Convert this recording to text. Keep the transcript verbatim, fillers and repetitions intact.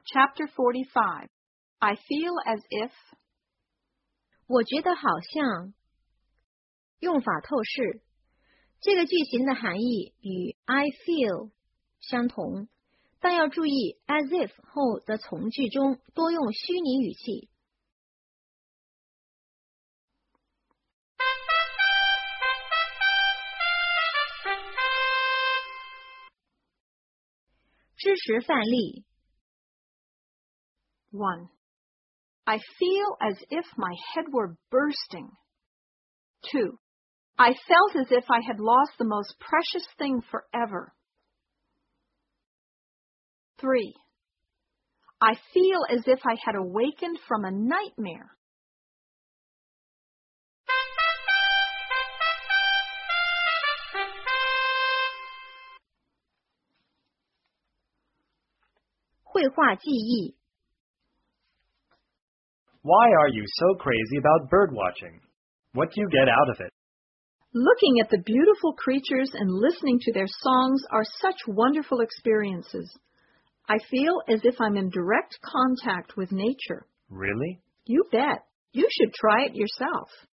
Chapter forty-five. I feel as if. 我觉得好像。用法透视。这个句型的含义与 I feel 相同，但要注意 as if 后的从句中多用虚拟语气。知识范例。 one. I feel as if my head were bursting. two. I felt as if I had lost the most precious thing forever. three. I feel as if I had awakened from a nightmare. 绘画记忆。 Why are you so crazy about bird watching? What do you get out of it? Looking at the beautiful creatures and listening to their songs are such wonderful experiences. I feel as if I'm in direct contact with nature. Really? You bet. You should try it yourself.